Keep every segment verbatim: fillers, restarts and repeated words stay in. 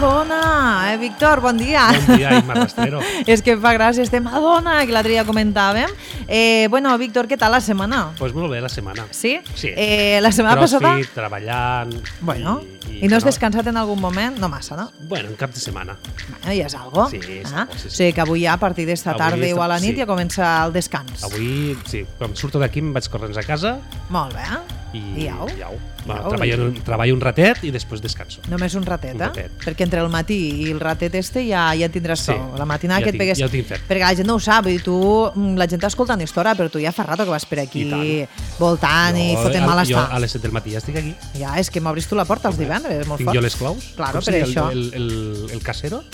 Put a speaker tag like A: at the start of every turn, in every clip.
A: Madonna. Eh, Víctor, bon dia.
B: Bon dia, Imma Rastrero.
A: És que em fa gràcia este Madonna, que l'altre dia comentàvem. Eh, bueno, Víctor, què tal la setmana?
B: Doncs pues molt bé, la setmana.
A: Sí?
B: Sí.
A: Eh, la setmana
B: Crossfit,
A: passada...
B: treballant...
A: Bueno,
B: i,
A: i no has descansat en algun moment? No massa, no?
B: Bueno, en cap de setmana.
A: Bueno, ja és algo.
B: Sí, és
A: ah?
B: algo, sí, sí.
A: O sigui que avui ja a partir d'esta tarda
B: Avui
A: o a la nit
B: sí.
A: ja comença el descans.
B: Avui, sí, quan surto d'aquí em vaig corrents a casa
A: Molt bé.
B: i,
A: I au.
B: i au.
A: I
B: Va,
A: au.
B: treballo, treballo un ratet i després descanso.
A: Només un ratet,
B: Un
A: eh?
B: ratet.
A: Perquè entre el matí i el ratet este ja, ja tindràs
B: Sí,
A: prou. La matinada
B: ja
A: que et
B: tinc-
A: pegues...
B: ja ho tinc fet.
A: Perquè la gent no ho sap, i tu, la gent t'escolta en història, però tu ja fa rato que vas per aquí
B: I
A: voltant i
B: Jo,
A: fotent
B: a-
A: malestar.
B: Jo a les set del matí ja estic aquí.
A: Ja, és que m'obris tu la porta els divendres, molt
B: Tinc
A: fort.
B: jo les claus.
A: Claro,
B: Com
A: per
B: seria
A: això.
B: El, el, el, el casero?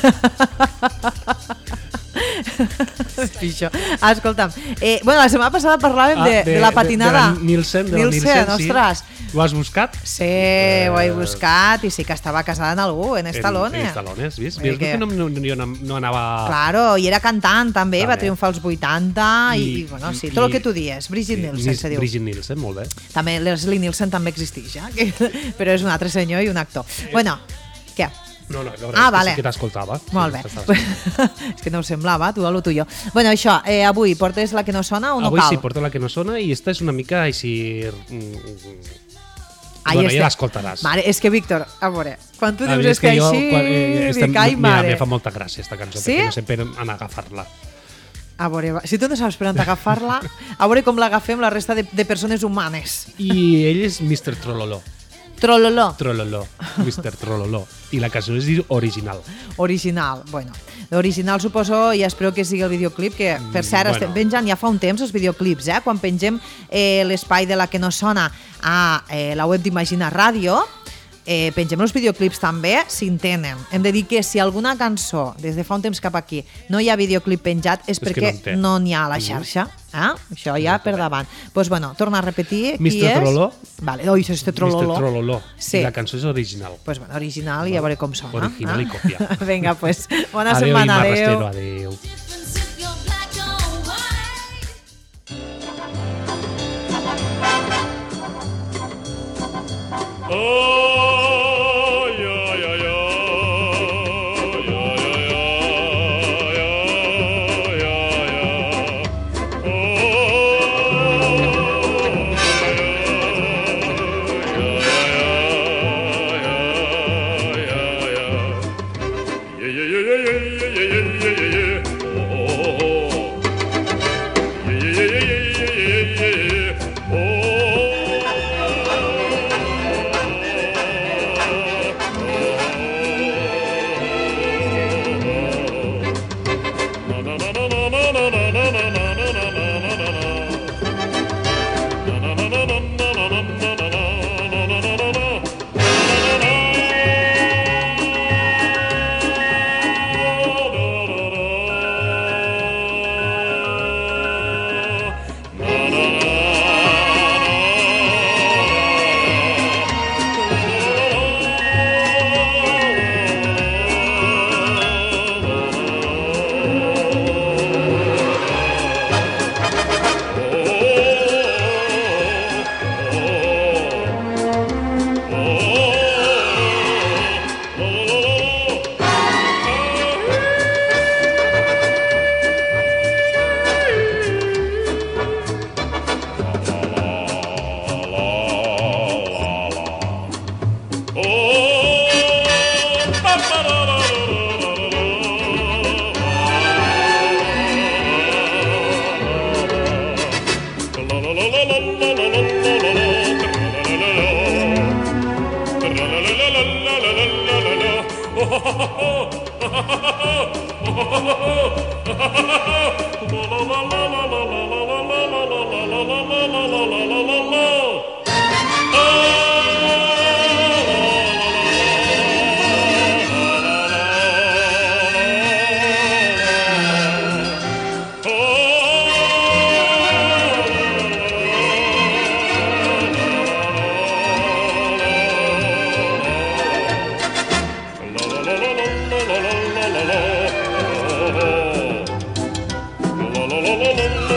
A: Això. Ah, escolta'm, eh, bueno, la setmana passada parlàvem
B: Ah,
A: de, de, la patinada.
B: De la Nielsen, de la
A: Nielsen,
B: Nielsen,
A: ostres.
B: sí. Ho has buscat?
A: Sí, ho he buscat i sí que estava casada en algú, en Stallone.
B: En, en Stallone, vist? Vist
A: Vull dir que-
B: que no, no, jo no, no anava...
A: Claro, i era cantant també, va
B: També.
A: triomfar als vuitanta i,
B: I-
A: i bueno, sí,
B: i-
A: tot el que tu dies, Brigitte
B: Sí,
A: Nielsen se diu.
B: Brigitte Nielsen, molt bé.
A: També Leslie Nielsen també existeix, ja? Que, però és un altre senyor i un actor. Bueno, què?
B: No, no, no,
A: Ah,
B: que
A: vale.
B: sí que t'escoltava.
A: Molt bé.
B: Sí, t'estava-
A: És que no ho semblava, tu a lo tuyo. Bueno, això, eh, avui portes la que no sona o no
B: Avui
A: cal?
B: sí, porto la que no sona i esta és una mica així... mm,
A: Ai,
B: bueno,
A: este-
B: ja l'escoltaràs.
A: Mare, és que, Víctor, a veure, quan tu
B: A
A: dius
B: mi
A: és que
B: jo,
A: així,
B: quan, eh, estem-
A: dic, ai,
B: mira,
A: mare.
B: me fa molta gràcia esta cançó,
A: Sí?
B: perquè no sé per on agafar-la.
A: A veure, va, si tu no saps per on agafar-la, a veure com l'agafem la resta de, de persones humanes.
B: I ell és mister Trololó.
A: Trololó,
B: Trololó. mister Trololó. I la cançó és original.
A: original. Bueno, l'original suposo, i espero que sigui el videoclip, que per cert
B: bueno.
A: estem penjant ja fa un temps els videoclips, eh? Quan pengem eh, l'espai de la que no sona a eh, la web d'Imagina Ràdio, eh, pengem els videoclips també, s'intenen. Hem de dir que si alguna cançó, des de fa un temps cap aquí, no hi ha videoclip penjat, és,
B: És que
A: perquè
B: no en té.
A: no n'hi ha a la xarxa. Eh? Això ja per davant. Doncs pues, bueno, torna a repetir qui
B: mister
A: és.
B: Trololó.
A: Vale, oi, és este Trololó.
B: mister Trololó.
A: Sí.
B: I la cançó és original.
A: Pues bueno, original i a veure com sona.
B: Original
A: eh?
B: i còpia.
A: Vinga, pues, bona
B: Adéu,
A: setmana,
B: Imma
A: adéu.
B: Rastrero, adéu.
C: la la la la